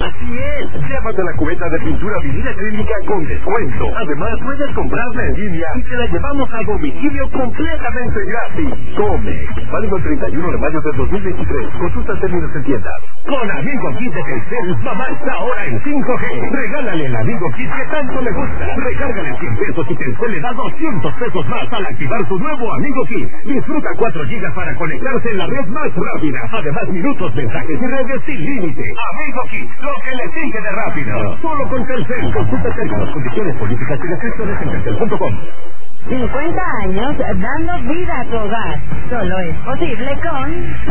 Así es. Llévate la cubeta de pintura vinil acrílica con descuento. Además, puedes comprarla en línea y te la llevamos a domicilio completamente gratis. Comex. Válido el 31 de mayo de 2023. Consulta términos en tienda. Con Amigo Kit de Telcel, mamá está ahora en 5G. Regálale el Amigo Kit que tanto le gusta. Regálale 100 pesos y Telcel le da 200 pesos más al activar su nuevo Amigo Kit. Disfruta 4 gigas para conectarse en la red más rápida. Además, minutos, mensajes y redes sin límite. Amigo Kit, lo que le sigue de rápido. Solo con Telcel. Consulta términos, condiciones, políticas y restricciones en telcel.com. 50 años dando vida a tu hogar. Solo es posible con